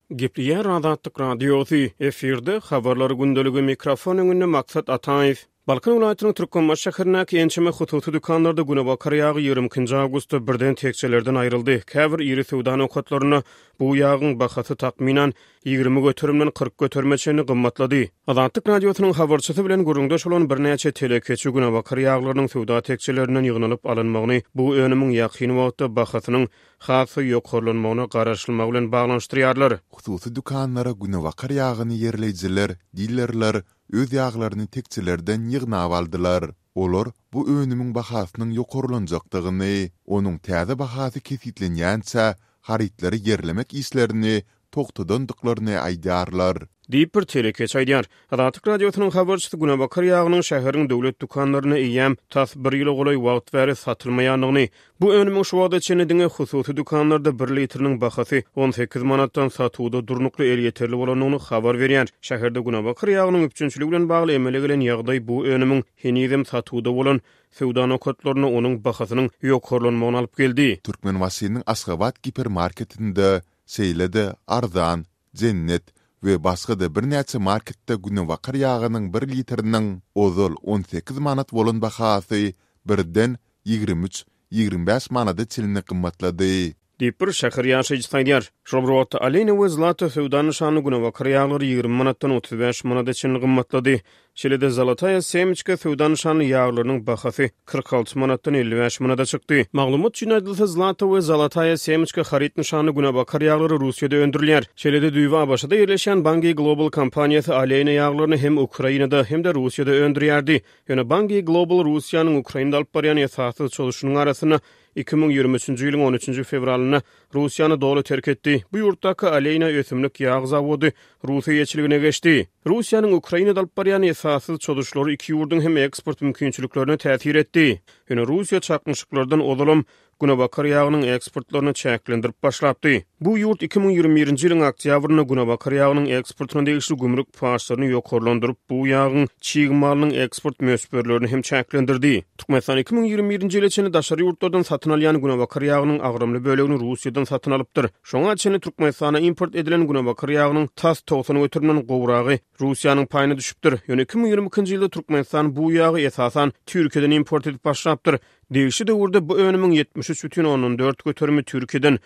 Gepliýär Azatlyk radiosy efirde habarlary gündöligi mikrofon öňünde Maksat Ataýew. Balkan welaýatynyň Türkmenbaş şäherindäki ençeme hututy dükanlarda Günebakar ýagy 20 awgustda birden tekçelerden aýryldy. Käbir iri sowdan okatlaryna bu ýagyň bahasy takminan 20 götürümden 40 götürmeçeni gymmatlady. Azatlyk radiosynyň habarçysy bilen guruldaş bolan birnäçe telekeçi Günebakar ýaglarynyň sowda tekçelerinden ýygnanyp alynmagyny bu önümiň ýakyn wagtda bahasynyň hasy ýokarlanmagyna garaşylmagy bilen baglanşdyrýarlar. Hututy dükanlara Günebakar ýagyny ýerleýijiler, dillerler öz ýaglaryny tekçelerden ýygnap aldylar. Olar bu önümiň bahasynyň ýokarlanjakdygyny, onuň täze bahasy kesitlenýänçä haritleri yerlemek islerini toktudandyklaryny aýdarlar. Diýip bir telekeç aýdýar. Azatlyk radiosynyň habarçysy Günebakar ýagynyň şäheriniň döwlet dükanlaryna eýäm tas 1 ýyl golay wagt bäri satylmaýanlygyny, bu önümiň şu wagtda çenediňe hususy dükanlarda 1 litriniň bahasy 18 manatdan satuwda durnukly el ýeterli bolanyny habar berýär. Şäherde Günebakar ýagynyň üpçünçiligi bilen bagly emele gelen ýagdaý bu önümiň henizem satuwda bolan sowdan okatlaryna onuň bahasynyň ýokarlanmagyna alyp geldi. Türkmenwasynyň Aşgabat hipermarketinde seýlede arzan, cennet we başga da birnäçe marketde Günebakar ýagynyň 1 litriniň ozal 18 manat bolan bahasy birden 23-25 manada çeline gymmatlady. Diýip şäher ýaşaýjy aýdýar. Şobrowat Aleyna we Zlata sowdan şany Günebakar ýaglary 20 manatdan 35 manada çeline gymmatlady. Şeýle-de Zalataya Semiçka sowdan şany ýaglarynyň bahasy 46 manatdan 55 manada çykdy. Maglumat üçin aýdylsa Zlata we Zalataya Semiçka harit nişany Günebakar ýaglary Russiýada öndürilýär. Şeýle-de Düýwe Abaşyda ýerleşen Bangi Global kompaniýasy Aleyna ýaglaryny hem Ukrainada hem de Russiýada öndürýärdi. Ýöne Bangi Global Russiýanyň Ukrainada alyp barýan esasy çoluşynyň arasyna 2023-nji ýylyň 13-nji fevralyna Russiýany doly terk etdi. Bu ýurtdaky Aleyna ösümlik ýag zawody Russiýa ýetçiligine geçdi. Russiýanyň Ukrainada alyp barýan esasy çoluşlary iki ýurdun hem eksport mümkinçiliklerine täsir etdi. Ýöne Russiýa çakmyşyklardan odalam Günebakar ýagynyň eksportlaryny çäklendirip başlapdy. Bu ýurt 2021-nji ýylyň oktýabryna Günebakar ýagynyň eksportyna degişli gümrük parasyny ýokarlandyryp bu ýagyň çygymalynyň eksport mösberlerini hem çäklendirdi. Türkmenistan 2021-nji ýyly içinde daşary ýurtlardan satyn alýan Günebakar ýagynyň agrymly bölegini Russiýadan satyn alypdyr. Şoňa içinde Türkmenistana import edilen Günebakar ýagynyň tas 90 götürümden gowragy Russiýanyň paýyna düşüpdir. Ýöne 2022-nji ýylda Türkmenistan bu ýagy esasan Türkiýeden import edip başlapdyr. Degişli döwürde bu önümiň 73,4 götürümi Türkiýeden,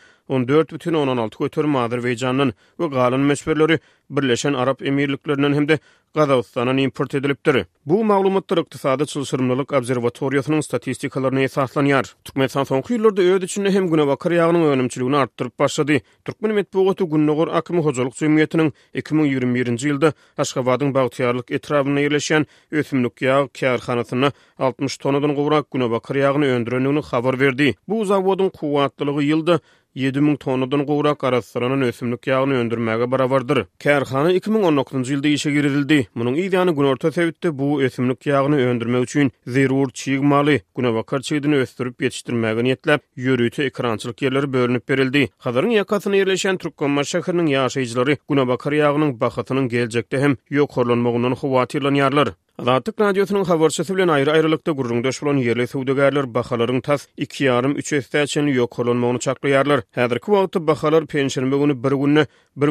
14,16 götürümi Azerbaýjanyň we galan meşberleri Birleşen Arap Emirliklerinden hem de Gazakistandan import edilipdir. Bu maglumatlar Ykdysady çylşyrmylyk obserwatoriýasynyň statistikalarına esaslanýar. Türkmenistan soňky ýyllarda öz içinde hem Günebakar ýagynyň önümçiligini artdyryp başlady. Türkmen medeniýeti Günnogor Akymy hojalyk jemgyýetiniň 2021-nji ýylda Aşgabatyň Bagtyarlyk etrabyna ýerleşen ösümlik ýag kärhanasyna 60 tonadan gowrak Günebakar ýagyny öndürenligini habar berdi. Bu zawodyň kuwatlylygy ýylda 7000 tonadan gowrak arasynyň ösümlik ýagyny öndürmäge barabardyr. Kärhana 2019-njy ýylda işe girildi. Munyň ýa-ni günorta sebäpde bu ösümlik ýagyny öndürmek üçin zerur çygmaly Günebakar çygyny östürip ýetişdirmäge niýetlep ýörüte ekrançylyk ýerleri bölünip berildi. Hazaryň ýakasyna ýerleşen Türkmenbaş şäheriniň ýaşaýjylary Günebakar ýagynyň bahasynyň geljekde hem ýokarlanmagyndan howatyrlanýarlar. Azatlyk radiosynyň habarçysy bilen aýry-aýrylykda gurrundaş bolan ýerli sowdagärler bahalaryň tas 2,5-3 estäçeni ýokarlanmagyny çaklaýarlar. Häzirki wagtda bahalar penşerme güni bir günne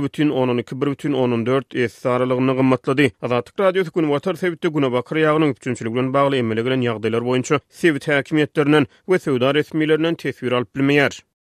1,12-1,14 es aralygyny gymmatlady. Azatlyk radiosy Günewtar sebäpde Günebakar ýagynyň üpçünçiligi bilen bagly emele gelen ýagdaýlar boýunça sebit häkimetlerinden we sowda resmiýetlerinden tesbir alyp bilmeýär.